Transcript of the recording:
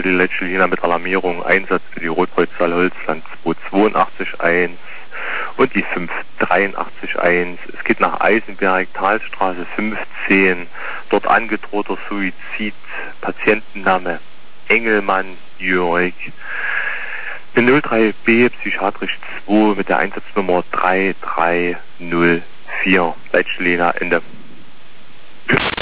Leitstelle mit Alarmierung, Einsatz für die Rotkreuzsaal Holzland 2881 und die 5881. Es geht nach Eisenberg, Talstraße 15, dort angedrohter Suizid, Patientenname Engelmann Jörg. Eine 03B, psychiatrisch 2 mit der Einsatznummer 3304. Leitstelle Ende.